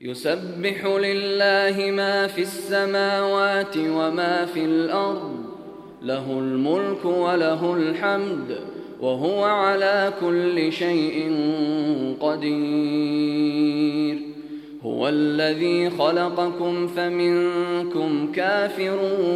يسبح لله ما في السماوات وما في الأرض، له الملك وله الحمد، وهو على كل شيء قدير. هو الذي خلقكم فمنكم كافر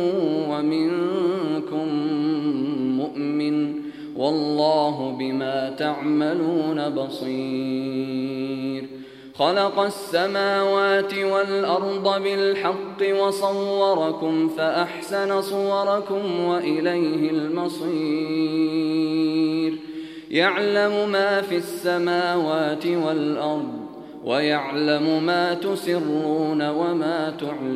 ومنكم مؤمن، والله بما تعملون بصير. خلق السماوات والأرض بالحق وصوركم فأحسن صوركم وإليه المصير. يعلم ما في السماوات والأرض ويعلم ما تسرون وما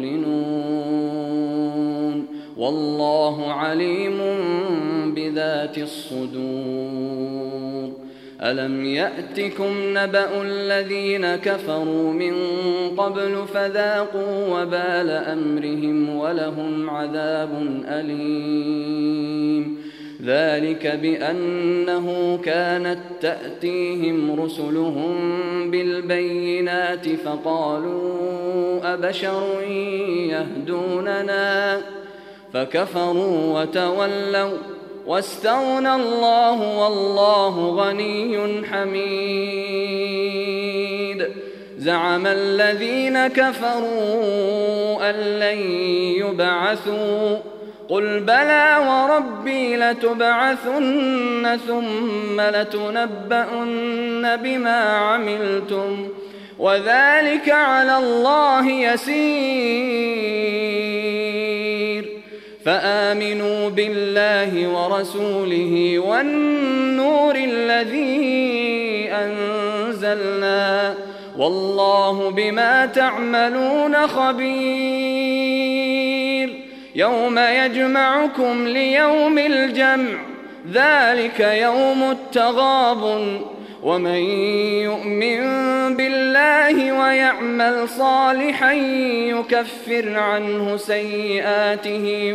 تعلنون، والله عليم بذات الصدور. ألم يأتكم نبأ الذين كفروا من قبل فذاقوا وبال أمرهم ولهم عذاب أليم. ذلك بأنه كانت تأتيهم رسلهم بالبينات فقالوا أبشر يهدوننا فكفروا وتولوا واستغنى الله والله غني حميد. زعم الذين كفروا أن لن يبعثوا قل بلى وربي لتبعثن ثم لتنبؤن بما عملتم وذلك على الله يسير. فآمنوا بالله ورسوله والنور الذي أنزلنا، والله بما تعملون خبير. يوم يجمعكم ليوم الجمع ذلك يوم التغابن، ومن يؤمن بالله ويعمل صالحا يكفر عنه سيئاته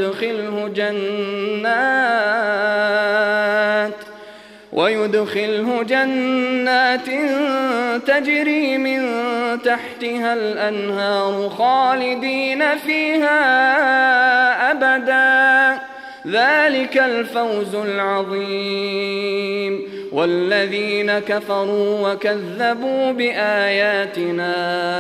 ويدخله جنات تجري من تحتها الأنهار خالدين فيها أبدا، ذلك الفوز العظيم. والذين كفروا وكذبوا بآياتنا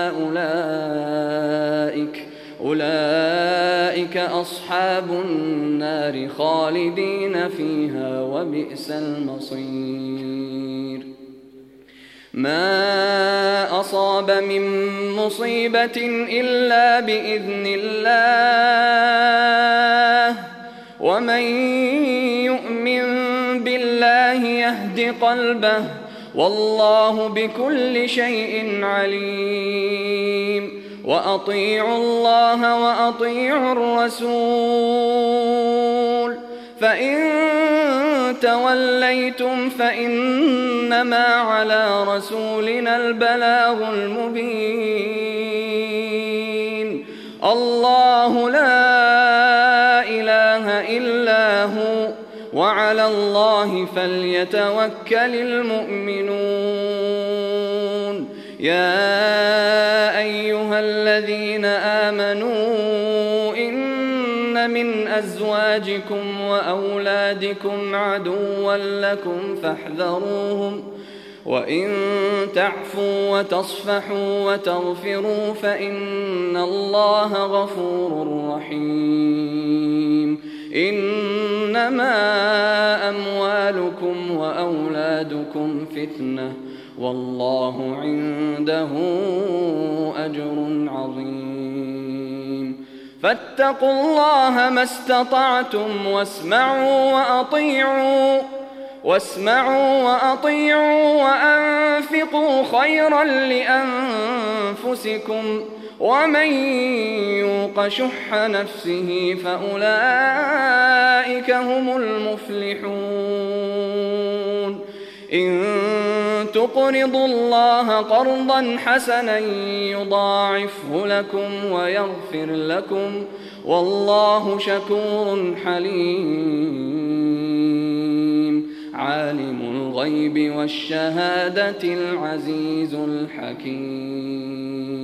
أولئك أصحاب النار خالدين فيها وبئس المصير. ما أصاب من مصيبة إلا بإذن الله، ومن يؤمن بالله يهد قلبه، والله بكل شيء عليم. وأطيعوا الله وأطيعوا الرسول، فإن توليتم فإنما على رسولنا البلاغ المبين. الله لا إله إلا هو، وعلى الله فليتوكل المؤمنون. يا أيها الذين آمنوا إن من أزواجكم وأولادكم عدوا لكم فاحذروهم، وإن تعفوا وتصفحوا وتغفروا فإن الله غفور رحيم. إنما أموالكم وأولادكم فتنة، والله عنده أجر عظيم. فاتقوا الله ما استطعتم واسمعوا وأطيعوا وأنفقوا خيرا لأنفسكم، ومن يوق شح نفسه فأولئك هم المفلحون. إن تقرضوا الله قرضا حسنا يضاعفه لكم ويغفر لكم، والله شكور حليم. عالم الغيب والشهادة العزيز الحكيم.